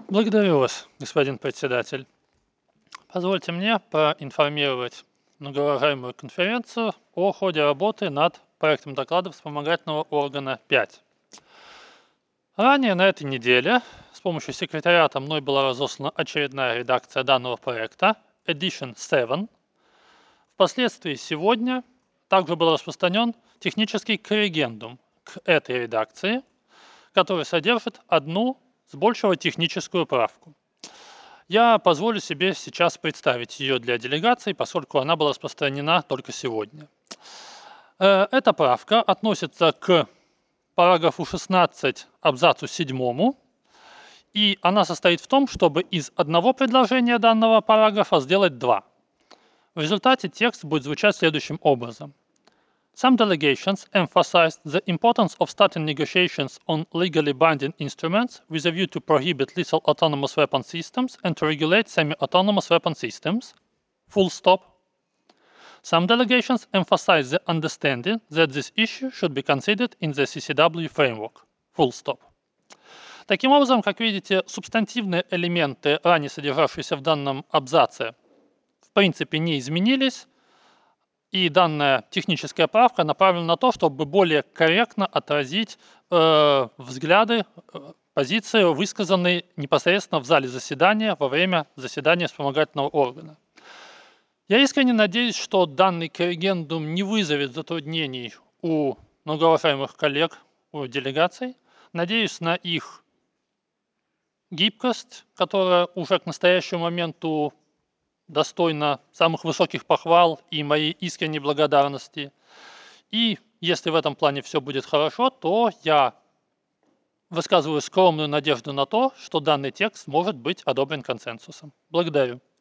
Благодарю вас, господин председатель. Позвольте мне проинформировать многоуважаемую конференцию о ходе работы над проектом доклада вспомогательного органа 5. Ранее на этой неделе с помощью секретариата мной была разослана очередная редакция данного проекта, Edition 7. Впоследствии сегодня также был распространен технический корригендум к этой редакции, который содержит одну с большего техническую правку. Я позволю себе сейчас представить ее для делегации, поскольку она была распространена только сегодня. Эта правка относится к параграфу 16 абзацу 7, и она состоит в том, чтобы из одного предложения данного параграфа сделать два. В результате текст будет звучать следующим образом. Some delegations emphasized the importance of starting negotiations on legally binding instruments with a view to prohibit lethal autonomous weapon systems and to regulate semi-autonomous weapon systems. Full stop. Some delegations emphasized the understanding that this issue should be considered in the CCW framework. Full stop. Таким образом, как видите, субстантивные элементы, ранее содержавшиеся в данном абзаце, в принципе не изменились, и данная техническая правка направлена на то, чтобы более корректно отразить взгляды, позиции, высказанные непосредственно в зале заседания во время заседания вспомогательного органа. Я искренне надеюсь, что данный корригендум не вызовет затруднений у многоуважаемых коллег, у делегаций. Надеюсь на их гибкость, которая уже к настоящему моменту достойна самых высоких похвал и моей искренней благодарности. И если в этом плане все будет хорошо, то я высказываю скромную надежду на то, что данный текст может быть одобрен консенсусом. Благодарю.